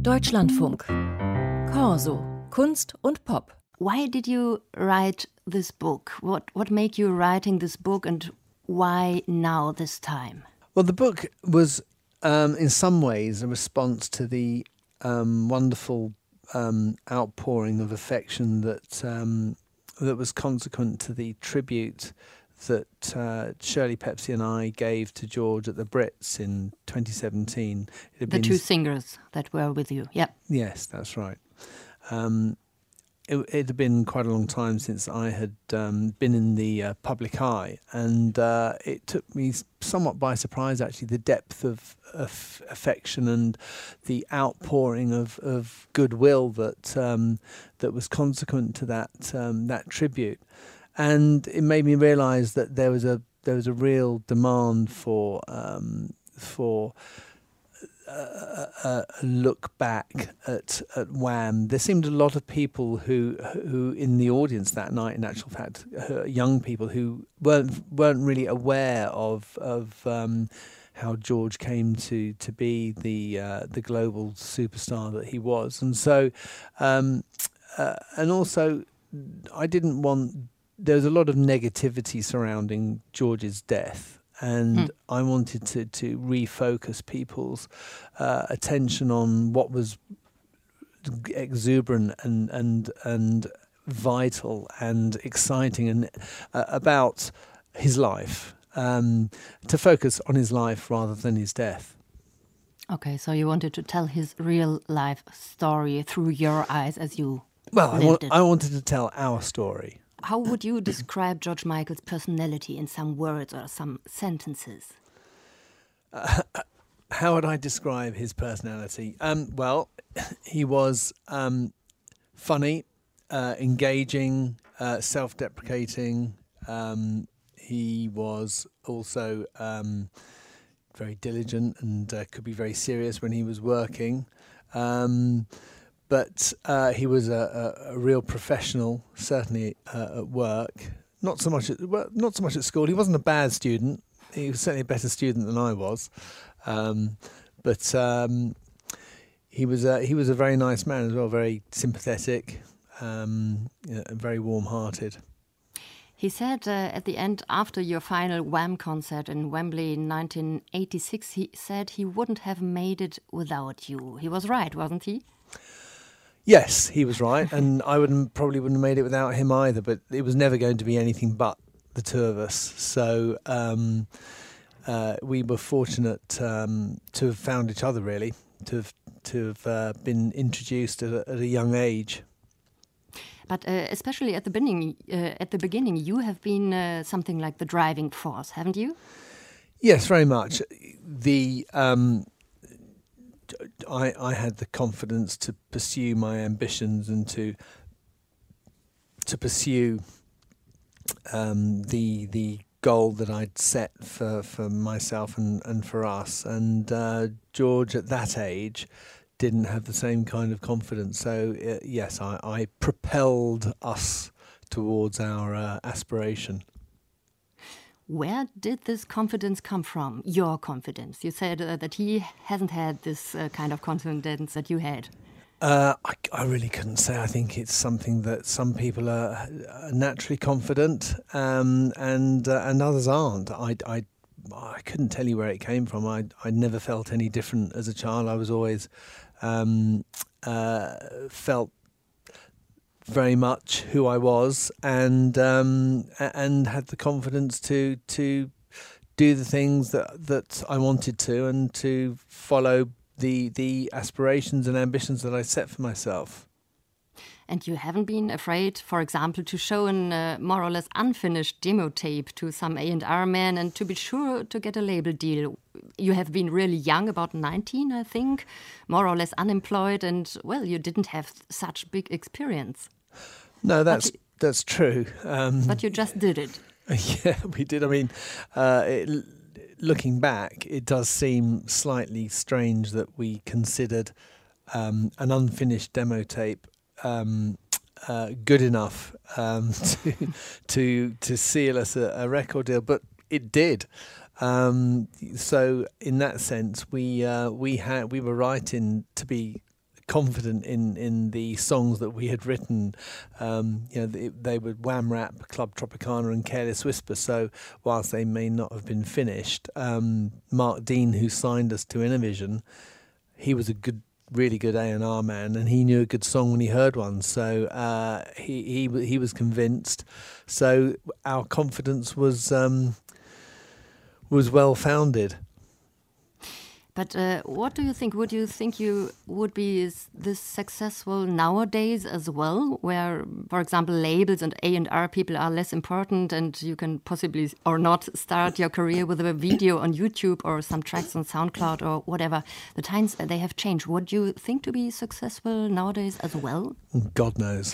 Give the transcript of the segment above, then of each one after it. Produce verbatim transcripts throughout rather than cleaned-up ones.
Deutschlandfunk. Corso. Kunst und Pop. Why did you write this book? What what made you writing this book, and why now this time? Well, the book was um, in some ways a response to the um, wonderful um, outpouring of affection that um, that was consequent to the tribute that uh, Shirley Pepsi and I gave to George at the Brits in twenty seventeen. It had The been two singers that were with you, yeah. Yes, that's right. Um, it, it had been quite a long time since I had um, been in the uh, public eye, and uh, it took me somewhat by surprise, actually, the depth of, of affection and the outpouring of, of goodwill that um, that was consequent to that um, that tribute. And it made me realise that there was a there was a real demand for um, for a, a, a look back at at Wham. There seemed a lot of people who who in the audience that night, in actual fact, uh, young people who weren't weren't really aware of of um, how George came to to be the uh, the global superstar that he was, and so um, uh, and also I didn't want. There was a lot of negativity surrounding George's death, and mm. I wanted to, to refocus people's uh, attention on what was exuberant and and and vital and exciting and uh, about his life. Um, to focus on his life rather than his death. Okay, so you wanted to tell his real life story through your eyes as you well, I, wa- it. I wanted to tell our story. How would you describe George Michael's personality in some words or some sentences? Uh, how would I describe his personality? Um, well, he was um, funny, uh, engaging, uh, self-deprecating. Um, he was also um, very diligent and uh, could be very serious when he was working. Um, But uh, he was a, a, a real professional, certainly uh, at work. Not so much at well, not so much at school. He wasn't a bad student. He was certainly a better student than I was. Um, but um, he was a, he was a very nice man as well. Very sympathetic, um, you know, and very warm-hearted. He said uh, at the end, after your final Wham concert in Wembley in nineteen eighty-six, he said he wouldn't have made it without you. He was right, wasn't he? Yes, he was right, and I wouldn't probably wouldn't have made it without him either. But it was never going to be anything but the two of us. So um, uh, we were fortunate um, to have found each other, really, to have to have uh, been introduced at a, at a young age. But uh, especially at the beginning, uh, at the beginning, you have been uh, something like the driving force, haven't you? Yes, very much. The um, I, I had the confidence to pursue my ambitions and to to pursue um, the the goal that I'd set for, for myself and, and for us. And uh, George, at that age, didn't have the same kind of confidence. So uh, yes, I, I propelled us towards our uh, aspiration. Where did this confidence come from, your confidence? You said uh, that he hasn't had this uh, kind of confidence that you had. Uh, I, I really couldn't say. I think it's something that some people are naturally confident um, and uh, and others aren't. I, I, I couldn't tell you where it came from. I I never felt any different as a child. I was always um, uh, felt very much who I was, and um, and had the confidence to to do the things that that I wanted to, and to follow the the aspirations and ambitions that I set for myself. And you haven't been afraid, for example, to show an uh, more or less unfinished demo tape to some A and R man and to be sure to get a label deal. You have been really young, about nineteen, I think, more or less unemployed, and, well, you didn't have such big experience. No, that's you, that's true. Um, but you just did it. Yeah, we did. I mean, uh, it, looking back, it does seem slightly strange that we considered um, an unfinished demo tape Um, uh, good enough um, to to to seal us a, a record deal, but it did. Um, so in that sense, we uh, we had we were right in to be confident in, in the songs that we had written. Um, you know, they, they were Wham Rap, Club Tropicana and Careless Whisper. So whilst they may not have been finished, um, Mark Dean, who signed us to Innovision, he was a good, really good A and R man, and he knew a good song when he heard one. So uh, he, he he was convinced. So our confidence was um, was well founded. But uh, what do you think? Would you think you would be is this successful nowadays as well, where, for example, labels and A and R people are less important, and you can possibly or not start your career with a video on YouTube or some tracks on SoundCloud or whatever? The times uh, they have changed. Would you think to be successful nowadays as well? God knows.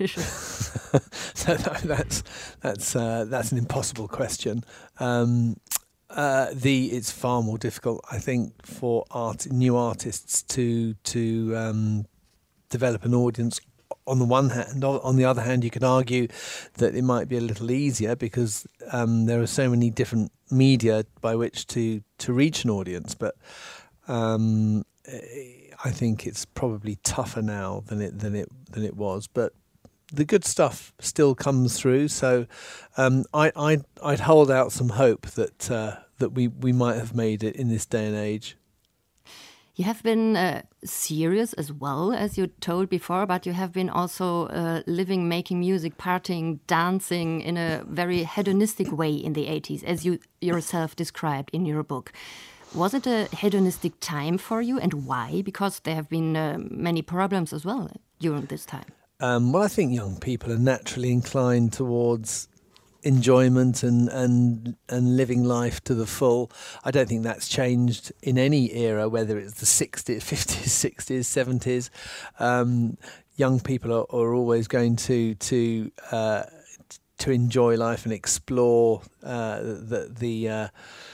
that's that's uh, that's an impossible question. Um, Uh, the it's far more difficult, I think, for art new artists to to um, develop an audience. On the one hand, on the other hand, you can argue that it might be a little easier because um, there are so many different media by which to to reach an audience. But um, I think it's probably tougher now than it than it than it was. But the good stuff still comes through, so um, I, I'd, I'd hold out some hope that uh, that we, we might have made it in this day and age. You have been uh, serious as well, as you told before, but you have been also uh, living, making music, partying, dancing in a very hedonistic way in the eighties, as you yourself described in your book. Was it a hedonistic time for you, and why? Because there have been uh, many problems as well during this time. Um, well, I think young people are naturally inclined towards enjoyment and, and and living life to the full. I don't think that's changed in any era, whether it's the sixties, fifties, sixties, seventies. Um, young people are, are always going to to uh, to enjoy life and explore uh, the the uh,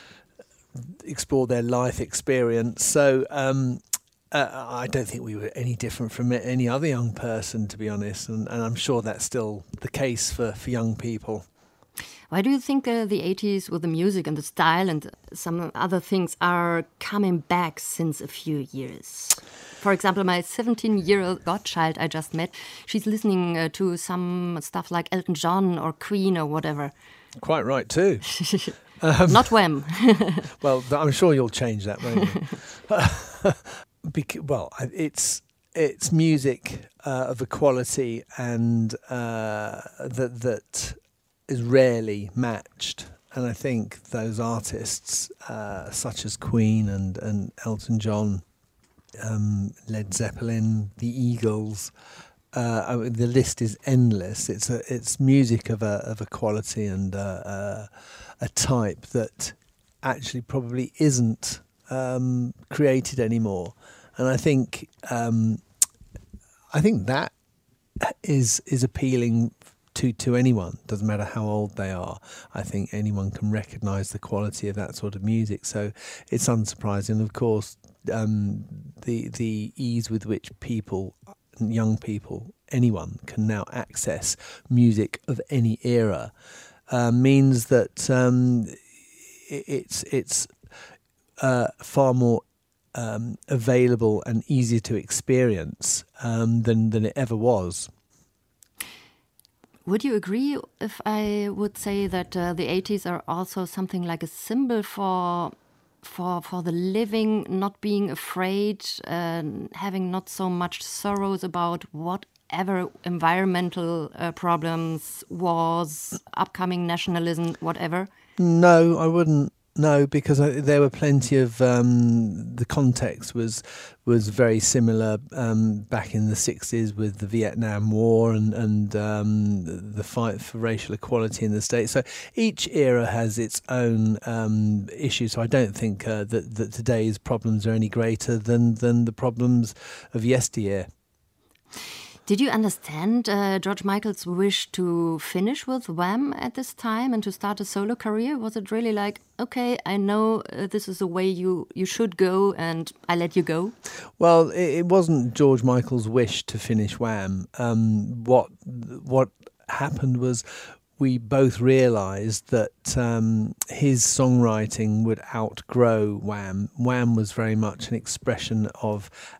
explore their life experience. So. Um, Uh, I don't think we were any different from any other young person, to be honest, and, and I'm sure that's still the case for, for young people. Why do you think uh, the eighties with the music and the style and some other things are coming back since a few years? For example, my seventeen-year-old godchild I just met, she's listening uh, to some stuff like Elton John or Queen or whatever. Quite right, too. um, Not Wham. Well, I'm sure you'll change that, won't you? Bec- well, it's it's music uh, of a quality and uh, that that is rarely matched, and I think those artists uh, such as Queen and, and Elton John, um, Led Zeppelin, the Eagles, uh, I mean, the list is endless. It's a it's music of a of a quality and uh, uh, a type that actually probably isn't Um, created anymore, and I think um, I think that is is appealing to to anyone. Doesn't matter how old they are. I think anyone can recognise the quality of that sort of music. So it's unsurprising, of course, um, the the ease with which people, young people, anyone can now access music of any era uh, means that um, it, it's it's. Uh, far more um, available and easier to experience um, than than it ever was. Would you agree if I would say that uh, the eighties are also something like a symbol for for for the living, not being afraid, uh, having not so much sorrows about whatever environmental uh, problems, wars, upcoming nationalism, whatever? No, I wouldn't. No, because I, there were plenty of um, the context was was very similar um, back in the sixties with the Vietnam War and and um, the fight for racial equality in the States. So each era has its own um, issues. So I don't think uh, that that today's problems are any greater than than the problems of yesteryear. Did you understand uh, George Michael's wish to finish with Wham at this time and to start a solo career? Was it really like, okay, I know uh, this is the way you, you should go and I let you go? Well, it, it wasn't George Michael's wish to finish Wham. Um, what what happened was we both realised that um, his songwriting would outgrow Wham. Wham was very much an expression of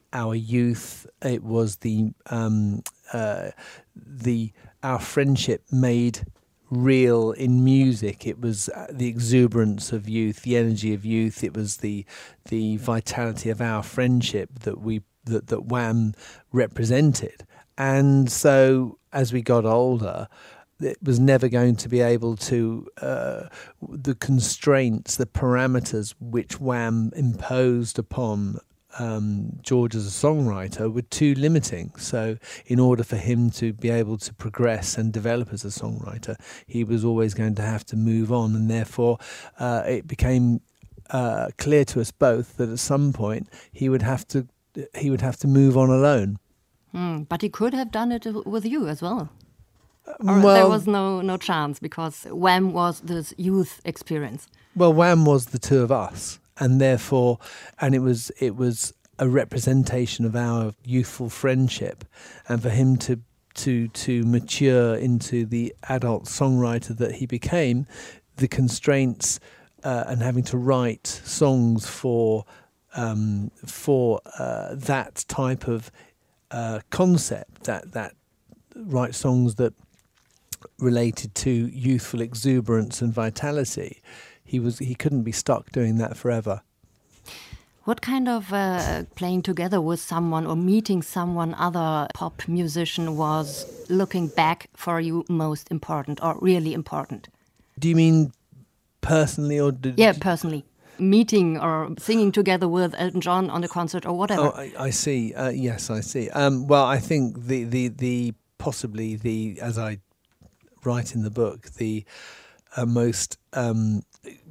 our youth. It was the um, uh, the our friendship made real in music. It was the exuberance of youth, the energy of youth. It was the the vitality of our friendship that we that that Wham represented. And so as we got older, it was never going to be able to uh, the constraints, the parameters which Wham imposed upon Um, George as a songwriter were too limiting. So in order for him to be able to progress and develop as a songwriter, he was always going to have to move on, and therefore uh, it became uh, clear to us both that at some point he would have to he would have to move on alone. Mm, but he could have done it with you as well. Or well, there was no no chance because Wham was this youth experience. Well, Wham was the two of us. And therefore, and it was it was a representation of our youthful friendship, and for him to to to mature into the adult songwriter that he became, the constraints uh, and having to write songs for um, for uh, that type of uh, concept, that that write songs that related to youthful exuberance and vitality. He was he couldn't be stuck doing that forever. What kind of uh, playing together with someone or meeting someone other pop musician was, looking back, for you most important or really important? Do you mean personally or did yeah, personally? Meeting or singing together with Elton John on a concert or whatever. Oh, I, I see. Uh, yes, I see. Um, well, I think the, the the possibly the as I write in the book the uh, most um,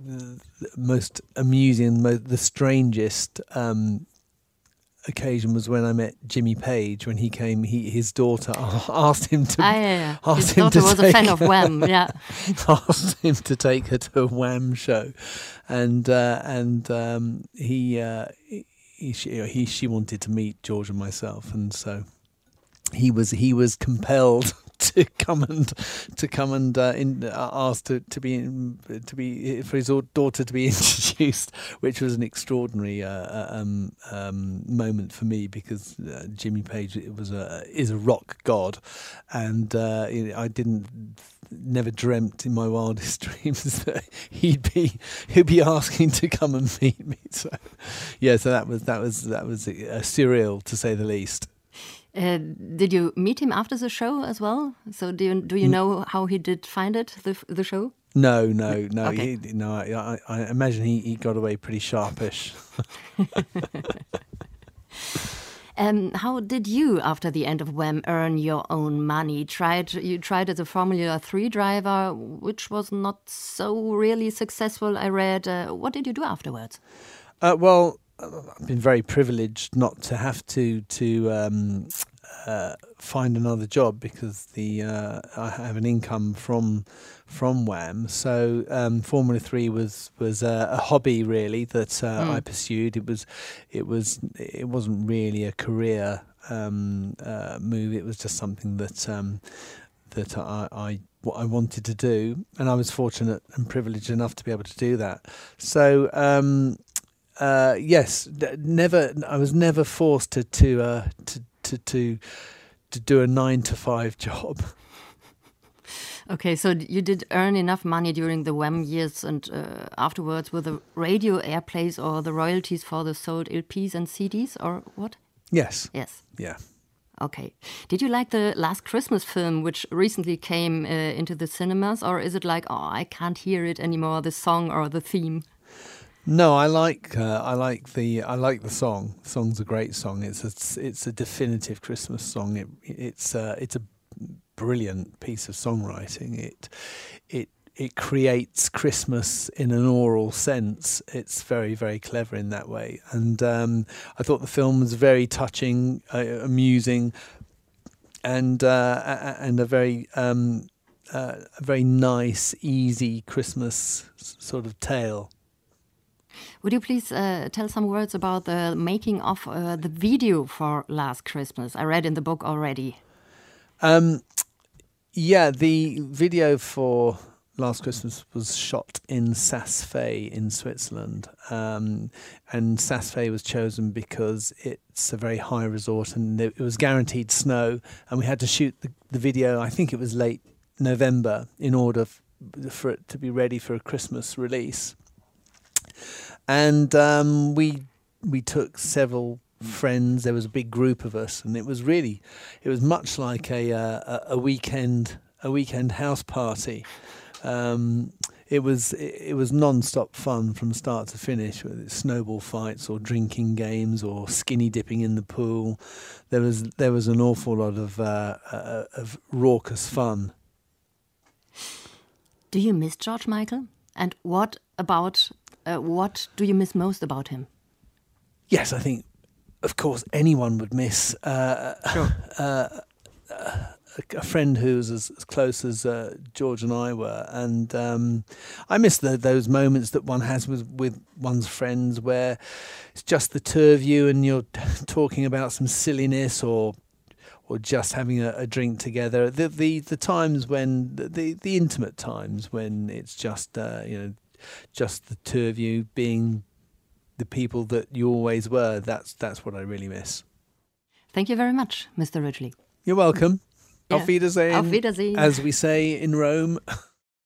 most amusing, most, the strangest um, occasion was when I met Jimmy Page when he came. He his daughter asked him to. Ah, yeah, yeah. Asked His him daughter to was take, a fan of Wham. Yeah, asked him to take her to a Wham show, and uh, and um, he, uh, he she, he she wanted to meet George and myself, and so he was he was compelled to come and to come and uh, in, uh, ask to to be in, to be for his daughter to be introduced, which was an extraordinary uh, um, um, moment for me because uh, Jimmy Page was a is a rock god, and uh, I didn't never dreamt in my wildest dreams that he'd be he'd be asking to come and meet me. So yeah, so that was that was that was uh, surreal to say the least. Uh, did you meet him after the show as well? So do you do you know how he did find it, the the show? No, no, no. Okay. He, no, I, I imagine he, he got away pretty sharpish. Um, how did you, after the end of Wham, earn your own money? Tried you tried as a Formula Three driver, which was not so really successful, I read. Uh, what did you do afterwards? Uh, well, I've been very privileged not to have to to um, uh, find another job because the uh, I have an income from from Wham. So um, Formula Three was was a, a hobby really that uh, mm. I pursued. It was it was it wasn't really a career um, uh, move. It was just something that um, that I. I what I wanted to do, and I was fortunate and privileged enough to be able to do that. So. Um, Uh, yes, never. I was never forced to to uh, to, to to to do a nine to five job. Okay, so you did earn enough money during the Wham years and uh, afterwards with the radio airplays or the royalties for the sold L Ps and C Ds or what? Yes. Yes. Yeah. Okay. Did you like the Last Christmas film, which recently came uh, into the cinemas, or is it like, oh, I can't hear it anymore, the song or the theme? No, I like uh, I like the I like the song. The song's a great song. It's a it's a definitive Christmas song. It it's uh, it's a brilliant piece of songwriting. It it it creates Christmas in an oral sense. It's very very clever in that way. And um, I thought the film was very touching, uh, amusing, and uh, and a very um, uh, a very nice, easy Christmas sort of tale. Would you please uh, tell some words about the making of uh, the video for Last Christmas? I read in the book already. Um, yeah, the video for Last Christmas was shot in Saas-Fee in Switzerland, um, and Saas-Fee was chosen because it's a very high resort and it was guaranteed snow, and we had to shoot the, the video, I think it was late November, in order f- for it to be ready for a Christmas release. And um, we we took several friends. There was a big group of us, and it was really, it was much like a uh, a weekend a weekend house party. Um, it was it, it was non-stop fun from start to finish, whether it's snowball fights or drinking games or skinny dipping in the pool. There was there was an awful lot of uh, uh, of raucous fun. Do you miss George Michael? And what about uh, what do you miss most about him? Yes, I think, of course, anyone would miss uh, Sure. uh, uh, a friend who's as, as close as uh, George and I were, and um, I miss the, those moments that one has with, with one's friends, where it's just the two of you and you're talking about some silliness, or or just having a, a drink together. The the the times when the the intimate times when it's just uh, you know just the two of you being the people that you always were. That's that's what I really miss. Thank you very much, Mister Ridgely. You're welcome. Yeah. Auf Wiedersehen, Auf Wiedersehen. as we say in Rome.